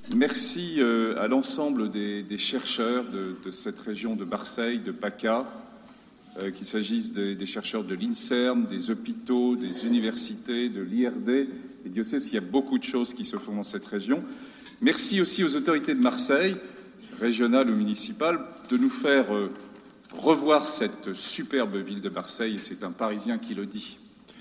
Merci à l'ensemble des chercheurs de cette région de Marseille, de PACA, qu'il s'agisse des chercheurs de l'INSERM, des hôpitaux, des universités, de l'IRD. Et Dieu sait s'il y a beaucoup de choses qui se font dans cette région. Merci aussi aux autorités de Marseille, régionales ou municipales, de nous faire revoir cette superbe ville de Marseille, et c'est un Parisien qui le dit.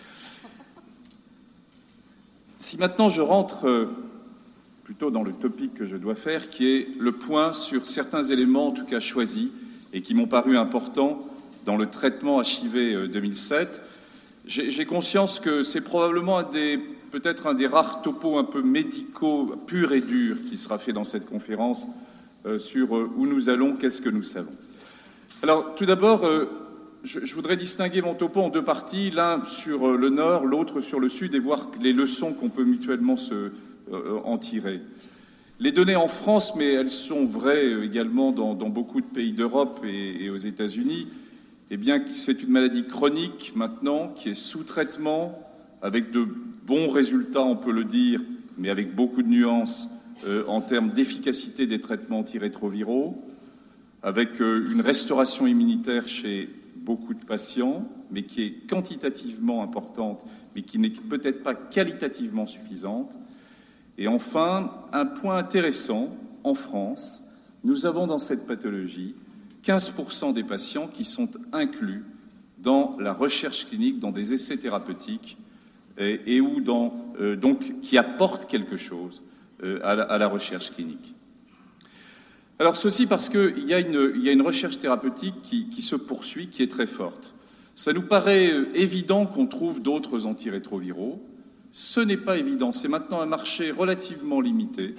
Si maintenant je rentre plutôt dans le topic que je dois faire, qui est le point sur certains éléments, en tout cas choisis, et qui m'ont paru importants dans le traitement HIV 2007, j'ai conscience que c'est probablement peut-être un des rares topos un peu médicaux, purs et durs, qui sera fait dans cette conférence sur où nous allons, qu'est-ce que nous savons. Alors, tout d'abord, je voudrais distinguer mon topo en deux parties, l'un sur le nord, l'autre sur le sud, et voir les leçons qu'on peut mutuellement en tirer. Les données en France, mais elles sont vraies également dans beaucoup de pays d'Europe et aux États-Unis, eh bien, c'est une maladie chronique maintenant qui est sous traitement, avec de bons résultats, on peut le dire, mais avec beaucoup de nuances en termes d'efficacité des traitements antirétroviraux, avec une restauration immunitaire chez beaucoup de patients, mais qui est quantitativement importante, mais qui n'est peut-être pas qualitativement suffisante. Et enfin, un point intéressant, en France, nous avons dans cette pathologie 15% des patients qui sont inclus dans la recherche clinique, dans des essais thérapeutiques, et où donc qui apportent quelque chose à la recherche clinique. Alors ceci parce qu'il y a une recherche thérapeutique qui se poursuit, qui est très forte. Ça nous paraît évident qu'on trouve d'autres antirétroviraux. Ce n'est pas évident. C'est maintenant un marché relativement limité.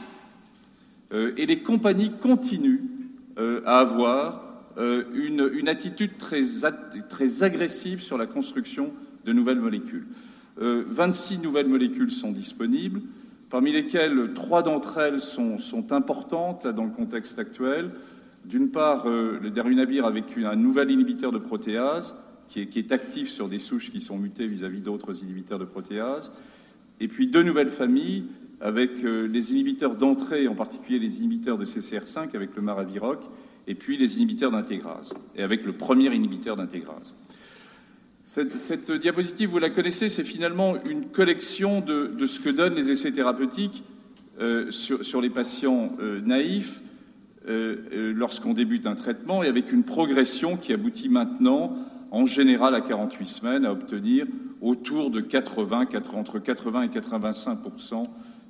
Et les compagnies continuent à avoir une attitude très agressive sur la construction de nouvelles molécules. 26 nouvelles molécules sont disponibles, parmi lesquelles 3 d'entre elles sont importantes là, dans le contexte actuel. D'une part, le darunavir avec un nouvel inhibiteur de protéase qui est actif sur des souches qui sont mutées vis-à-vis d'autres inhibiteurs de protéase. Et puis 2 nouvelles familles avec les inhibiteurs d'entrée, en particulier les inhibiteurs de CCR5 avec le maraviroc, et puis les inhibiteurs d'intégrase, et avec le premier inhibiteur d'intégrase. Cette diapositive, vous la connaissez, c'est finalement une collection de ce que donnent les essais thérapeutiques sur les patients naïfs lorsqu'on débute un traitement, et avec une progression qui aboutit maintenant, en général à 48 semaines, à obtenir autour de entre 80 et 85%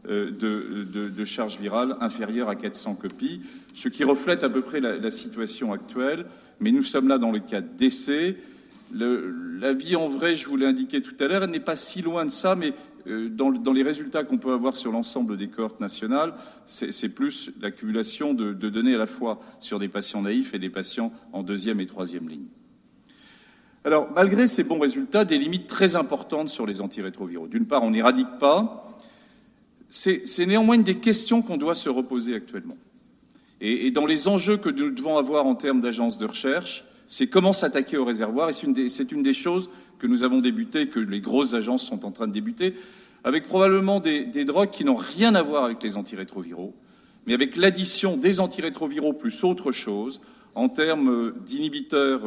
de charge virale inférieure à 400 copies, ce qui reflète à peu près la situation actuelle. Mais nous sommes là dans le cadre d'essais. La vie en vrai, je vous l'ai indiqué tout à l'heure, elle n'est pas si loin de ça, mais dans les résultats qu'on peut avoir sur l'ensemble des cohortes nationales, c'est plus l'accumulation de données à la fois sur des patients naïfs et des patients en 2e et 3e ligne. Alors, malgré ces bons résultats, des limites très importantes sur les antirétroviraux. D'une part, on n'éradique pas. C'est néanmoins une des questions qu'on doit se reposer actuellement. Et dans les enjeux que nous devons avoir en termes d'agences de recherche, c'est comment s'attaquer au réservoir. Et c'est une des choses que nous avons débutées, que les grosses agences sont en train de débuter, avec probablement des drogues qui n'ont rien à voir avec les antirétroviraux, mais avec l'addition des antirétroviraux plus autre chose, en termes d'inhibiteurs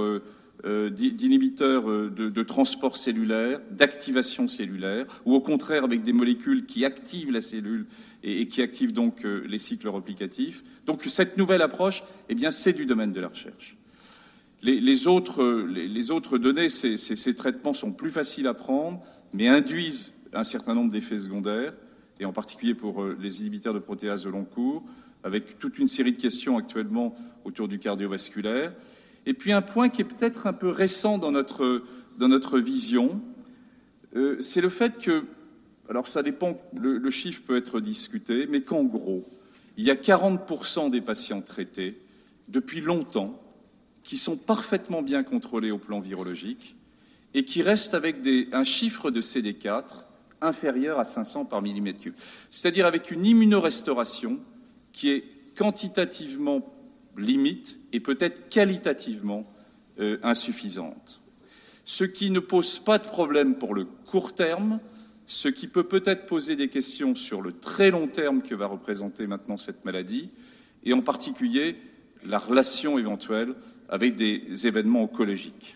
de transport cellulaire, d'activation cellulaire, ou au contraire avec des molécules qui activent la cellule et qui activent donc les cycles replicatifs. Donc cette nouvelle approche, eh bien, c'est du domaine de la recherche. Les autres données, ces traitements sont plus faciles à prendre, mais induisent un certain nombre d'effets secondaires, et en particulier pour les inhibiteurs de protéase de long cours, avec toute une série de questions actuellement autour du cardiovasculaire. Et puis un point qui est peut-être un peu récent dans notre vision, c'est le fait que, alors ça dépend, le chiffre peut être discuté, mais qu'en gros, il y a 40% des patients traités depuis longtemps qui sont parfaitement bien contrôlés au plan virologique et qui restent avec un chiffre de CD4 inférieur à 500 par millimètre cube. C'est-à-dire avec une immunorestauration qui est quantitativement limite et peut-être qualitativement insuffisante. Ce qui ne pose pas de problème pour le court terme, ce qui peut peut-être poser des questions sur le très long terme que va représenter maintenant cette maladie, et en particulier la relation éventuelle avec des événements oncologiques.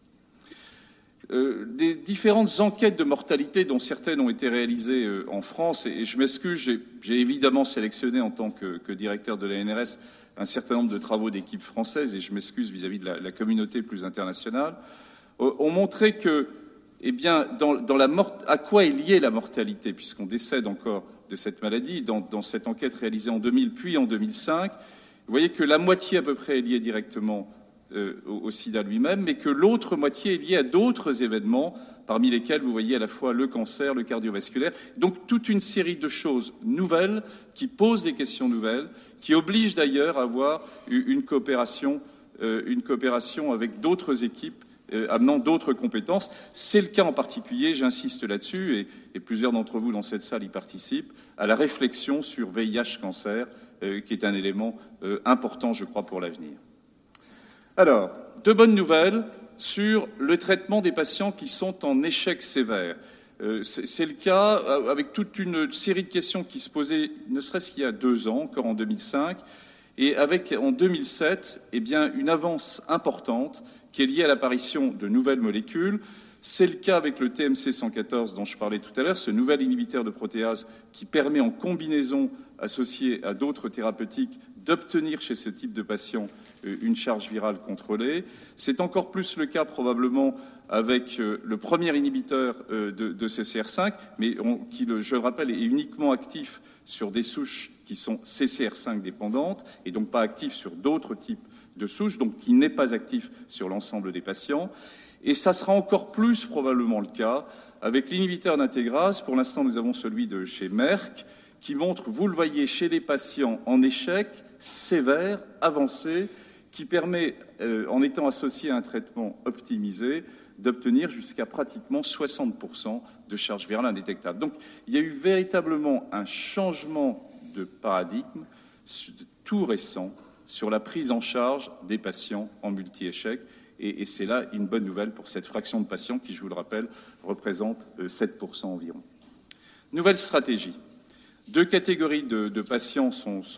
Des différentes enquêtes de mortalité, dont certaines ont été réalisées en France, et je m'excuse, j'ai évidemment sélectionné en tant que directeur de l'ANRS un certain nombre de travaux d'équipes françaises, et je m'excuse vis-à-vis de la communauté plus internationale, ont montré que, eh bien, à quoi est liée la mortalité, puisqu'on décède encore de cette maladie, dans cette enquête réalisée en 2000 puis en 2005, vous voyez que la moitié à peu près est liée directement au sida lui-même, mais que l'autre moitié est liée à d'autres événements, parmi lesquels vous voyez à la fois le cancer, le cardiovasculaire, donc toute une série de choses nouvelles qui posent des questions nouvelles, qui obligent d'ailleurs à avoir une coopération avec d'autres équipes amenant d'autres compétences. C'est le cas en particulier, j'insiste là-dessus, et plusieurs d'entre vous dans cette salle y participent, à la réflexion sur VIH-cancer, qui est un élément important, je crois, pour l'avenir. Alors, de bonnes nouvelles sur le traitement des patients qui sont en échec sévère. C'est le cas avec toute une série de questions qui se posaient, ne serait-ce qu'il y a 2 ans, encore en 2005, et avec, en 2007, eh bien, une avance importante qui est liée à l'apparition de nouvelles molécules. C'est le cas avec le TMC 114 dont je parlais tout à l'heure, ce nouvel inhibiteur de protéase qui permet en combinaison associée à d'autres thérapeutiques d'obtenir chez ce type de patient une charge virale contrôlée. C'est encore plus le cas probablement avec le premier inhibiteur de CCR5, mais qui, je le rappelle, est uniquement actif sur des souches qui sont CCR5 dépendantes et donc pas actif sur d'autres types de souches, donc qui n'est pas actif sur l'ensemble des patients. Et ça sera encore plus probablement le cas avec l'inhibiteur d'intégrase. Pour l'instant, nous avons celui de chez Merck, qui montre, vous le voyez, chez des patients en échec sévère, avancé, qui permet, en étant associé à un traitement optimisé, d'obtenir jusqu'à pratiquement 60% de charge virale indétectable. Donc, il y a eu véritablement un changement de paradigme tout récent sur la prise en charge des patients en multi-échec. Et c'est là une bonne nouvelle pour cette fraction de patients qui, je vous le rappelle, représente 7% environ. Nouvelle stratégie. 2 catégories de patients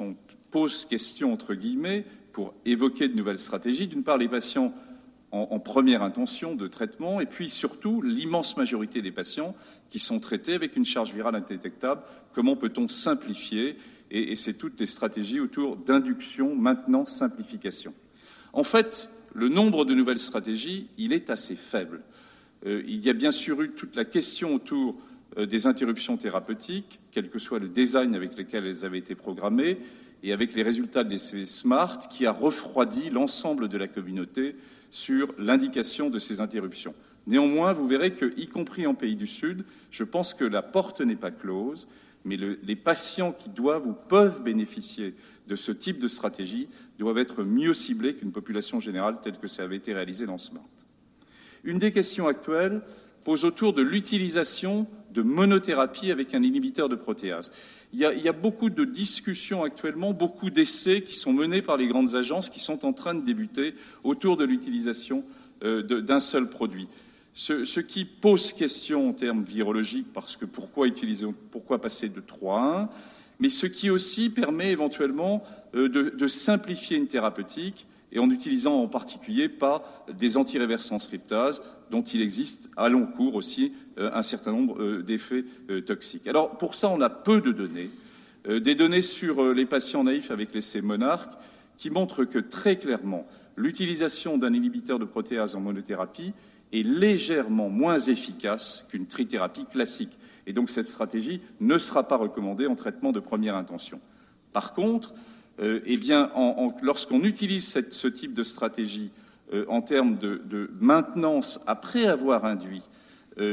posent question, entre guillemets, pour évoquer de nouvelles stratégies. D'une part, les patients en première intention de traitement, et puis surtout l'immense majorité des patients qui sont traités avec une charge virale indétectable. Comment peut-on simplifier ? Et c'est toutes les stratégies autour d'induction, maintenance, simplification. En fait, le nombre de nouvelles stratégies, il est assez faible. Il y a bien sûr eu toute la question autour des interruptions thérapeutiques, quel que soit le design avec lequel elles avaient été programmées, et avec les résultats des CV SMART, qui a refroidi l'ensemble de la communauté sur l'indication de ces interruptions. Néanmoins, vous verrez que, y compris en pays du Sud, je pense que la porte n'est pas close, mais les patients qui doivent ou peuvent bénéficier de ce type de stratégie doivent être mieux ciblés qu'une population générale telle que ça avait été réalisé dans SMART. Une des questions actuelles pose autour de l'utilisation de monothérapie avec un inhibiteur de protéase. Il y a beaucoup de discussions actuellement, beaucoup d'essais qui sont menés par les grandes agences qui sont en train de débuter autour de l'utilisation d'un seul produit. Ce qui pose question en termes virologiques, parce que pourquoi passer de 3 à 1, mais ce qui aussi permet éventuellement de simplifier une thérapeutique, et en utilisant en particulier pas des antiréversants tryptase, dont il existe à long cours aussi un certain nombre d'effets toxiques. Alors pour ça, on a peu de données, des données sur les patients naïfs avec l'essai Monarch, qui montrent que très clairement, l'utilisation d'un inhibiteur de protéase en monothérapie est légèrement moins efficace qu'une trithérapie classique. Et donc cette stratégie ne sera pas recommandée en traitement de première intention. Par contre, lorsqu'on utilise ce type de stratégie en termes de maintenance après avoir induit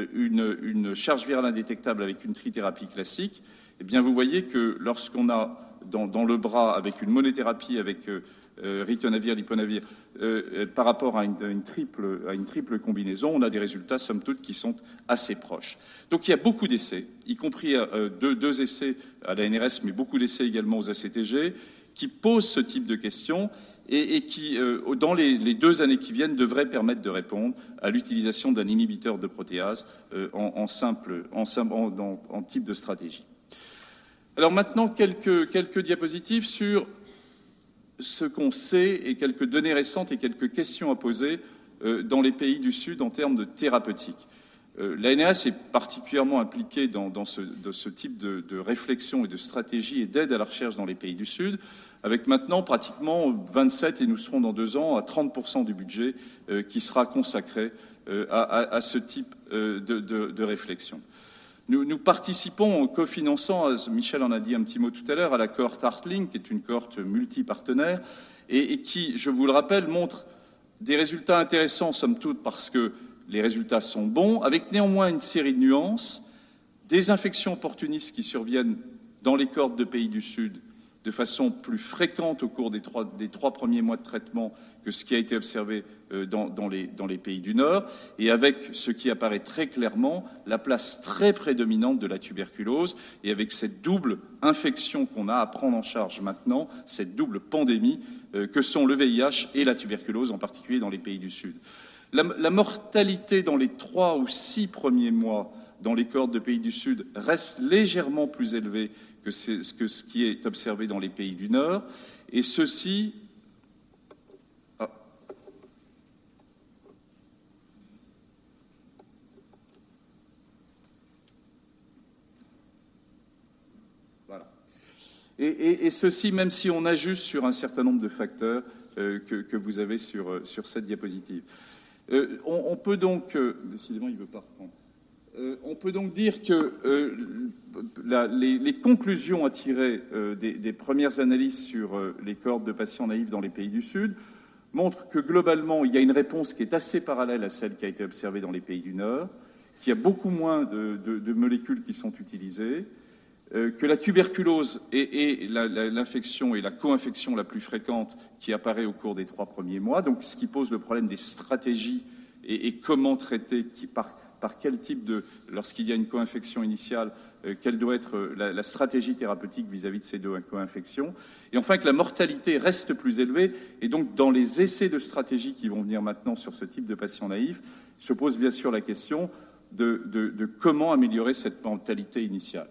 une charge virale indétectable avec une trithérapie classique, eh bien vous voyez que lorsqu'on a dans le bras avec une monothérapie, avec ritonavir, liponavir, par rapport à une triple combinaison, on a des résultats, somme toute, qui sont assez proches. Donc il y a beaucoup d'essais, y compris deux essais à la NRS, mais beaucoup d'essais également aux ACTG, qui posent ce type de questions et qui, dans les 2 années qui viennent, devraient permettre de répondre à l'utilisation d'un inhibiteur de protéase en type de stratégie. Alors maintenant, quelques diapositives sur ce qu'on sait et quelques données récentes et quelques questions à poser dans les pays du Sud en termes de thérapeutique. La NRS est particulièrement impliquée dans ce type de réflexion et de stratégie et d'aide à la recherche dans les pays du Sud, avec maintenant pratiquement 27, et nous serons dans 2 ans, à 30% du budget qui sera consacré à ce type de réflexion. Nous participons en cofinançant, Michel en a dit un petit mot tout à l'heure, à la cohorte Artlink, qui est une cohorte multipartenaire, et qui, je vous le rappelle, montre des résultats intéressants, somme toute, parce que les résultats sont bons, avec néanmoins une série de nuances, des infections opportunistes qui surviennent dans les cohortes de pays du Sud de façon plus fréquente au cours des 3 premiers mois de traitement que ce qui a été observé dans les pays du Nord, et avec ce qui apparaît très clairement, la place très prédominante de la tuberculose, et avec cette double infection qu'on a à prendre en charge maintenant, cette double pandémie que sont le VIH et la tuberculose, en particulier dans les pays du Sud. La mortalité dans les 3 ou 6 premiers mois dans les cohortes de pays du Sud reste légèrement plus élevée que ce qui est observé dans les pays du Nord, et ceci... Voilà. Et ceci, même si on ajuste sur un certain nombre de facteurs que vous avez sur cette diapositive. On peut donc... décidément, il ne veut pas reprendre. On peut donc dire que les conclusions à tirer des premières analyses sur les cohortes de patients naïfs dans les pays du Sud montrent que globalement, il y a une réponse qui est assez parallèle à celle qui a été observée dans les pays du Nord, qu'il y a beaucoup moins de molécules qui sont utilisées, que la tuberculose est l'infection et la co-infection la plus fréquente qui apparaît au cours des 3 premiers mois, donc ce qui pose le problème des stratégies et comment traiter, par quel type lorsqu'il y a une co-infection initiale, quelle doit être la stratégie thérapeutique vis-à-vis de ces 2 co-infections. Et enfin, que la mortalité reste plus élevée. Et donc, dans les essais de stratégie qui vont venir maintenant sur ce type de patients naïfs, se pose bien sûr la question de comment améliorer cette mortalité initiale.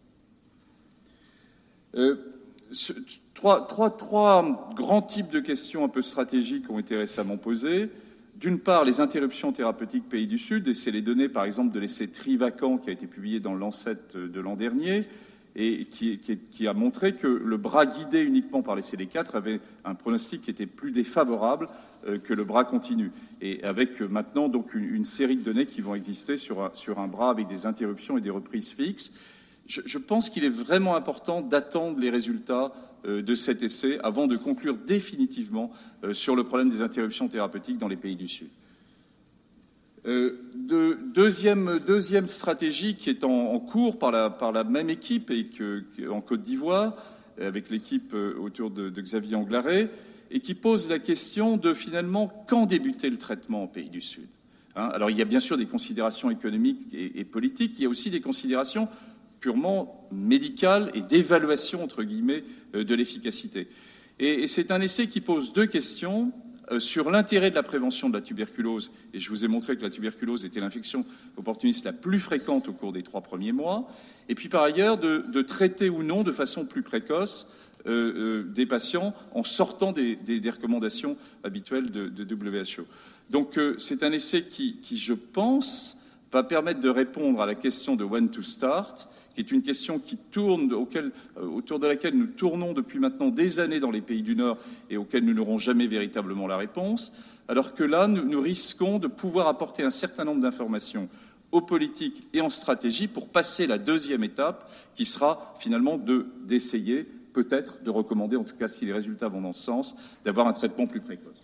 Trois grands types de questions un peu stratégiques ont été récemment posées. D'une part, les interruptions thérapeutiques pays du Sud, et c'est les données, par exemple, de l'essai Trivacan qui a été publié dans le Lancet de l'an dernier, et qui a montré que le bras guidé uniquement par les CD4 avait un pronostic qui était plus défavorable que le bras continu. Et avec maintenant donc une série de données qui vont exister sur un bras avec des interruptions et des reprises fixes. Je pense qu'il est vraiment important d'attendre les résultats de cet essai avant de conclure définitivement sur le problème des interruptions thérapeutiques dans les pays du Sud. Deuxième stratégie qui est en cours par la même équipe en Côte d'Ivoire, avec l'équipe autour de Xavier Anglaré, et qui pose la question de finalement quand débuter le traitement en pays du Sud. Alors il y a bien sûr des considérations économiques et politiques, il y a aussi des considérations purement médicale et d'évaluation, entre guillemets, de l'efficacité. Et c'est un essai qui pose 2 questions sur l'intérêt de la prévention de la tuberculose, et je vous ai montré que la tuberculose était l'infection opportuniste la plus fréquente au cours des 3 premiers mois, et puis par ailleurs de traiter ou non de façon plus précoce des patients en sortant des recommandations habituelles de WHO. Donc c'est un essai qui, je pense, va permettre de répondre à la question de when to start, qui est une question qui tourne, autour de laquelle nous tournons depuis maintenant des années dans les pays du Nord et auquel nous n'aurons jamais véritablement la réponse, alors que là, nous risquons de pouvoir apporter un certain nombre d'informations aux politiques et en stratégie pour passer la 2e étape, qui sera finalement d'essayer, peut-être, de recommander, en tout cas si les résultats vont dans ce sens, d'avoir un traitement plus précoce.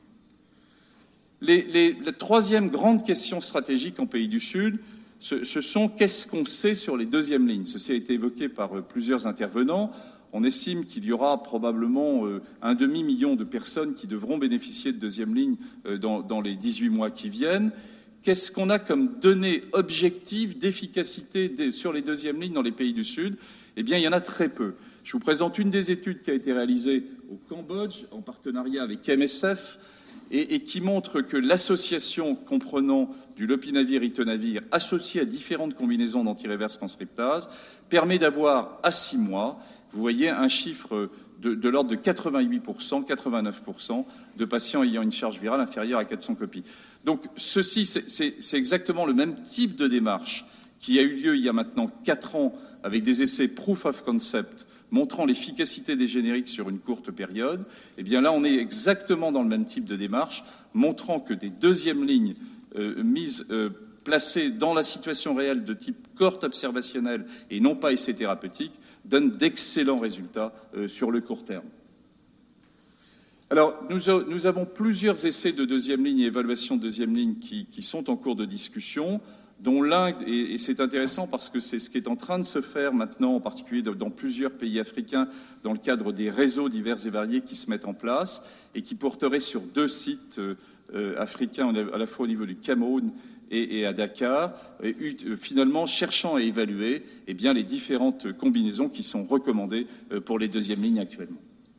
La 3e grande question stratégique en pays du Sud, ce sont qu'est-ce qu'on sait sur les 2e lignes. Ceci a été évoqué par plusieurs intervenants. on estime qu'il y aura probablement un demi-million de personnes qui devront bénéficier de deuxième ligne dans les 18 mois qui viennent. Qu'est-ce qu'on a comme données objectives d'efficacité sur les deuxièmes lignes dans les pays du Sud? Eh bien, il y en a très peu. Je vous présente une des études qui a été réalisée au Cambodge en partenariat avec MSF et qui montre que l'association comprenant du lopinavir-ritonavir associé à différentes combinaisons d'antiréverse transcriptase permet d'avoir à 6 mois, vous voyez, un chiffre de l'ordre de 88%, 89% de patients ayant une charge virale inférieure à 400 copies. Donc ceci, c'est exactement le même type de démarche qui a eu lieu il y a maintenant 4 ans avec des essais proof of concept montrant l'efficacité des génériques sur une courte période. Eh bien là, on est exactement dans le même type de démarche, montrant que des deuxièmes lignes placées dans la situation réelle de type cohorte observationnelle et non pas essai thérapeutique donnent d'excellents résultats sur le court terme. Alors, nous avons plusieurs essais de deuxième ligne et évaluation de deuxième ligne qui sont en cours de discussion, dont l'un, et c'est intéressant parce que c'est ce qui est en train de se faire maintenant, en particulier dans plusieurs pays africains, dans le cadre des réseaux divers et variés qui se mettent en place et qui porteraient sur 2 sites africains, à la fois au niveau du Cameroun et à Dakar, et finalement cherchant à évaluer les différentes combinaisons qui sont recommandées pour les deuxièmes lignes actuellement.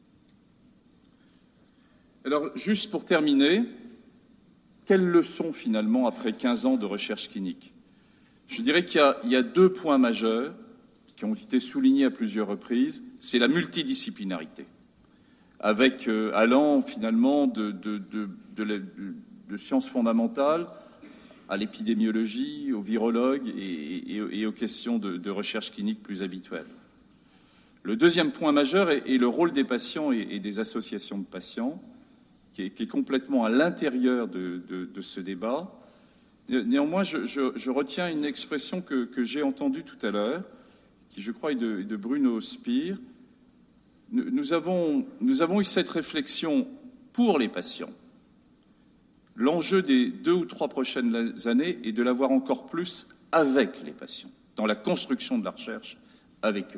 Alors, juste pour terminer, quelles leçons finalement après 15 ans de recherche clinique? Je dirais qu'il y a 2 points majeurs qui ont été soulignés à plusieurs reprises. C'est la multidisciplinarité, avec allant finalement de sciences fondamentales à l'épidémiologie, aux virologues et aux questions de recherche clinique plus habituelles. Le deuxième point majeur est le rôle des patients et des associations de patients, qui est complètement à l'intérieur de ce débat. Néanmoins, je retiens une expression que j'ai entendue tout à l'heure, qui je crois est de Bruno Spire. Nous avons eu cette réflexion pour les patients. L'enjeu des 2 ou 3 prochaines années est de l'avoir encore plus avec les patients, dans la construction de la recherche avec eux.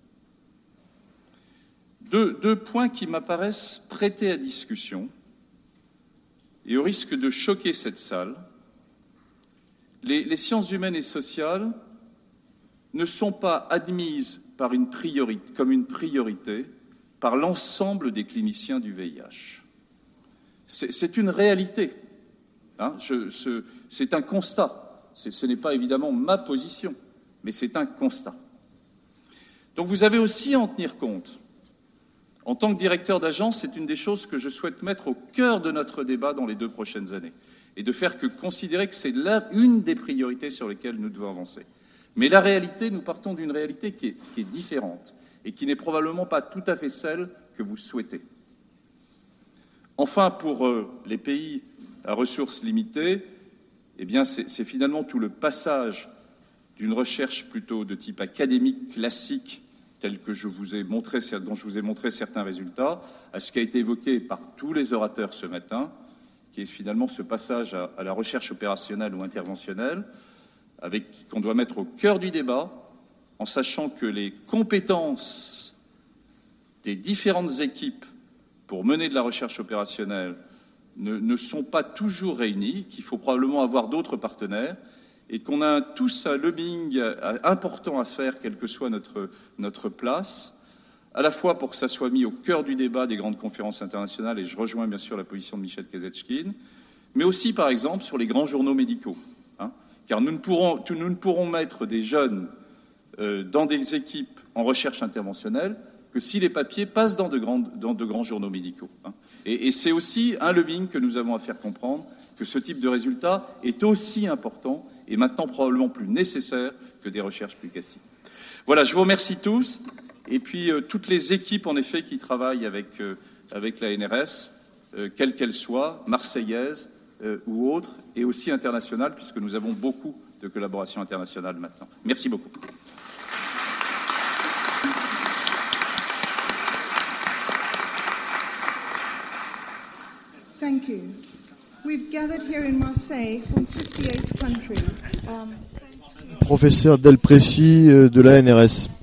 Deux points qui m'apparaissent prêtés à discussion et au risque de choquer cette salle. Les sciences humaines et sociales ne sont pas admises comme une priorité par l'ensemble des cliniciens du VIH. C'est une réalité. C'est un constat. Ce n'est pas évidemment ma position, mais c'est un constat. Donc vous avez aussi à en tenir compte. En tant que directeur d'agence, c'est une des choses que je souhaite mettre au cœur de notre débat dans les 2 prochaines années, et de faire que considérer que c'est une des priorités sur lesquelles nous devons avancer. Mais la réalité, nous partons d'une réalité qui est différente, et qui n'est probablement pas tout à fait celle que vous souhaitez. Enfin, pour les pays à ressources limitées, eh bien, c'est finalement tout le passage d'une recherche plutôt de type académique classique, tel que dont je vous ai montré certains résultats, à ce qui a été évoqué par tous les orateurs ce matin, qui est finalement ce passage à la recherche opérationnelle ou interventionnelle, qu'on doit mettre au cœur du débat, en sachant que les compétences des différentes équipes pour mener de la recherche opérationnelle ne sont pas toujours réunies, qu'il faut probablement avoir d'autres partenaires, et qu'on a tous un lobbying important à faire, quelle que soit notre place, à la fois pour que ça soit mis au cœur du débat des grandes conférences internationales, et je rejoins bien sûr la position de Michel Kazatchkine, mais aussi, par exemple, sur les grands journaux médicaux. Car nous ne pourrons mettre des jeunes dans des équipes en recherche interventionnelle que si les papiers passent dans de grands journaux médicaux. Et c'est aussi un lobbying que nous avons à faire comprendre, que ce type de résultat est aussi important et maintenant probablement plus nécessaire que des recherches plus classiques. Voilà, je vous remercie tous. Et puis toutes les équipes, en effet, qui travaillent avec la NRS, quelle qu'elle soit, marseillaise ou autre, et aussi internationale, puisque nous avons beaucoup de collaborations internationales maintenant. Merci beaucoup. Thank you. We've gathered here in Marseille from 58 countries. Professeur Delprécy de la NRS.